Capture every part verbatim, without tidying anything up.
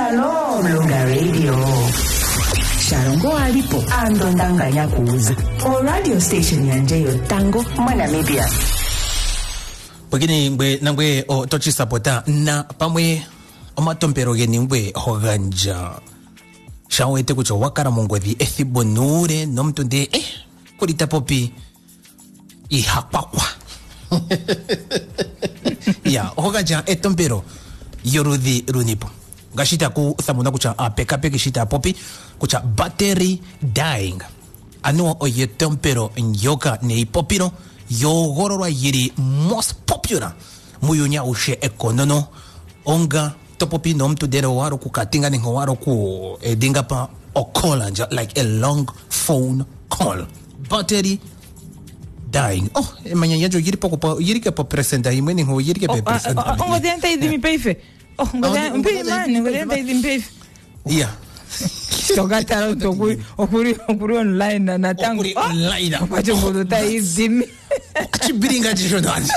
Shalom Lunga Radio. Shalongo alipo ando ndanga nyakuuza. O radio station yanjeyo tango Namibia. Pagini ngwe nangwe o tochi sapota na pamwe o matompero geni ngwe hoganja. Shawe te kucho wakara mongwevi ethibonure nomtunde eh kurita popi I hapakwa. Ya hoganja etompero yorudi runipo. Gashita ku thamuna kucha apeka peki shita popi kucha battery dying. Anu o yetompero nyoka ne popiro yo gororwa yiri most popular muyunya ushe ekonono onga topopi nom to dero waro ku katinga ni waro ku edinga pa o call like a long phone call battery dying. Oh manya yajo yiri poko pa yiri ke pa presenta i meni ho yiri ke pa presenta ongo denta idi mi peife oh ngo denta mpi man ngo denta idi mi peife yeah Togata okuri okuri okuri online na natango okuri online na kwacho ngodo ta izimi chibiringa jishonani.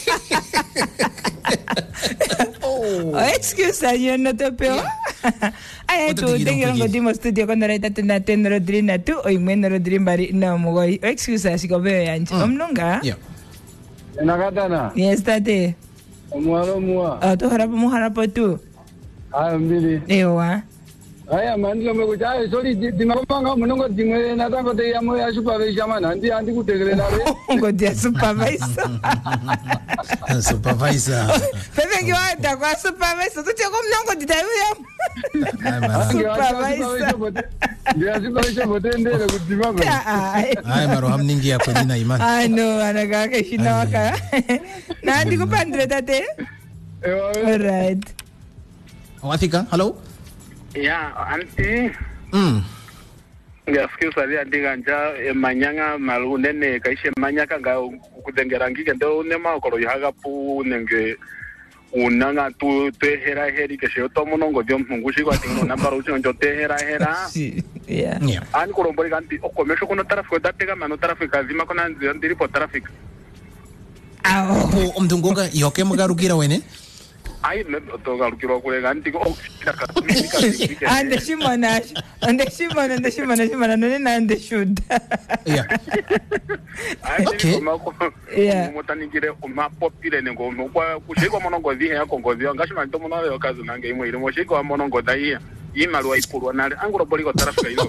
Oh excuse ayo no te peo ay tu tengo ngo dimo studio con reta tena ten rodrina tu o imen rodrin bari no mo excuse asi ko veo yanchi omnunga yeah Nakatana yes tate Muaro mua ah tu harap mo harap tu ah mbili ewa aya mandlo me kuja sorry dimapanga munongo dimwe natango te yamo ya supervisor mana ndi andi kutegelela re ngo dia supervisor supervisor pepe ngi wata kwa supervisor tu cheko mnongo ditayu yam supervisor dia supervisor botendele kudima ba ay maro hamningi ya kwenina imani ay no anaga ke shinawaka na ndi kupandre tate all right Wafika hello. Ya, anti. Mm. Ngafikiri sali anti ganja manyanga malu nene kaishe manyaka nga kudengera ngike ndo nema okolo yaga pu nenge unanga tu te hera heri ke shoto monongo jom mungushi kwa tingo nambaro uchi njo te hera hera. Yeah. Yeah. Ani kolombori kanti okomesho kono traffic datega mano traffic azima kona ndiri po traffic. Ah. Oh, omdungoga yoke magarukira wene. Ai me toga lukiro kule ganti ko ande shimona ande shimona ande shimona shimona none na ande shoot yeah okay yeah motaningire uma popile nengo kwa kushiko monongo zihe yako ngozi ngashima nto mono yo kazu nange imwe ile moshiko monongo dai imalu wa ipurwa nale anguro boliko tarafika hizo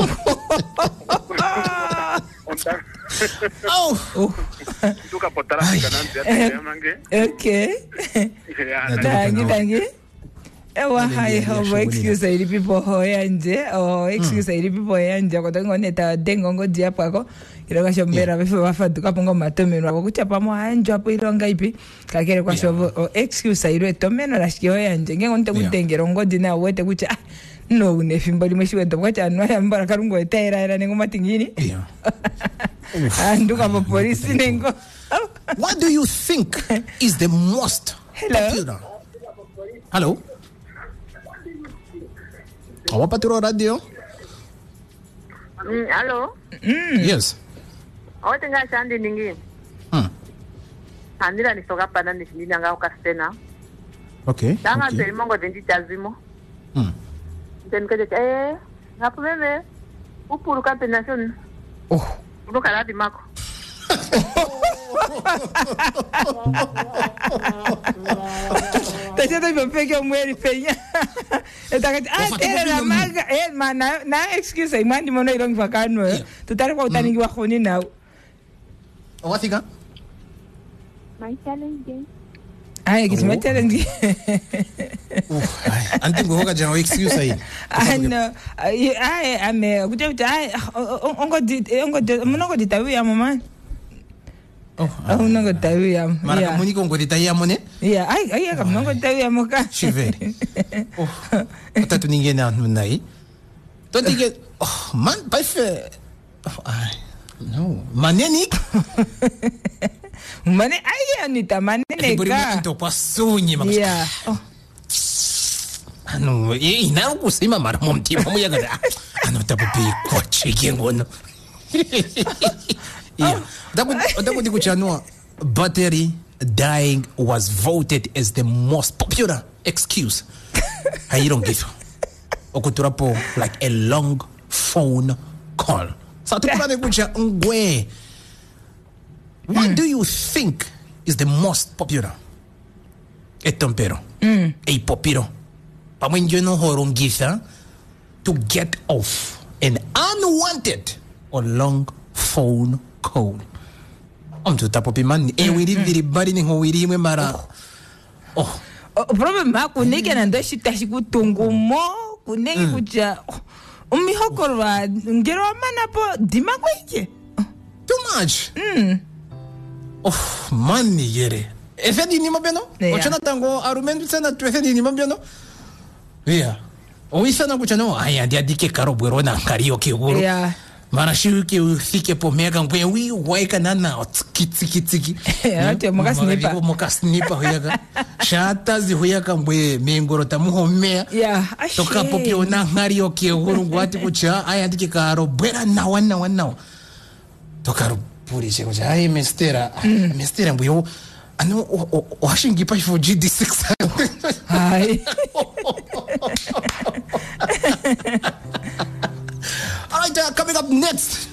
oh tuka potarafika nanti mangi okay dangi dangi ewa hai ho excuse iri people ho yanje oh excuse iri people yanje ko tengo neta dengo ngo dia pako iroga shombera befe bafatu kapongo matomero akucha pamo anjo apo ironga ipi kakere kwa shovo excuse iri tomeno rashio yanje ngengo nte kutengero ngo dina wete kucha no une fimbo limeshiwe ndo kwacha no yambara karungo etera era nengo matingini yeah andu kama polisi nengo. What do you think is the most Hello? popular? Hello? Awa patiro radio? Mm, hello? Mm. Yes. Awa tenga shandi ningi. Hmm. Andira ni soga pada ni shindi nga ukastena. Okay. Danga okay. teri mongo dendi chazimo. Hmm. Den kaje eh ngapu meme. Upuru ka penation. Oh. Uno karati mako. Tacha to bepeke mweri penya. Etaka ah tera la maga eh mana na excuse ai mandi mono irong vakano. Tutare kwa utani wa khoni na. Wafika? My challenge. Ai kisema challenge. Oh, anti ngoga jana excuse ai. Ano ai ame kuta ai ongo ongo monongo ditawi ya mama. Oh, oh nongo tawi ya. Mara kamuni ko ngodi tayi amone? Yeah, ai ai kam nongo tawi ya moka. Shiveri. Oh, tatu ninge na nai. Tonti ke oh man paife. Oh, ai. No, maneni. Mane ai anita manene ka. Ito pasunyi mak. Yeah. Oh. Ano, eh ina ko sima mara momti mo ya gada. Ano tapupi ko chigengono. Yeah. Dago dago digo chanua battery dying was voted as the most popular excuse. I don't give. okuturapo like a long phone call. So tukulane kucha ngwe. What mm. do you think is the most popular? Etompero. Mm. A popiro. Pamwen you know horongisa to get off an unwanted or long phone call. Om tu tapopi man e wiri viri bari ni ho wiri mwe mara. Oh. Problem ma kuneke na ndo shita shikutungu mo kuneke kuja umi hokorwa ngero mana po dima kweke. Too much. Mm. Oh man ni yere. Efedi ni mabeno? Ochana tango arumendu sana tu efedi ni mabeno? Yeah. Oisa na kuchano aya dia dike karo bwero na karaoke guru. Yeah. Mara shiuke ufike po mega ngwe wi waika nana otiki tiki tiki. Ate moka snipa. Moka snipa hoyaga. Shata zi hoyaga ngwe mengoro tamuho mea. Yeah. Toka popio na karaoke guru ngwati kucha aya dike karo bwera na wana wana. Toka puri cheko cha ai mestera. Mestera ngwe ano washingi pa for G D six. Hai. Alright, uh, coming up next.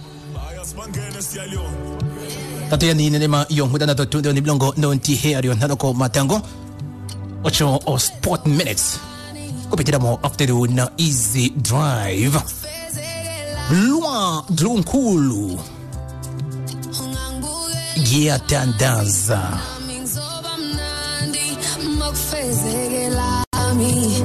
Tatu ya nini nema yung muda na tutundo ni blongo no ntihe ariyon nanoko matango. Ocho o sport minutes. Kupitira mo afternoon na easy drive. Lua drunkulu. Gia tandaza. Fezegela mi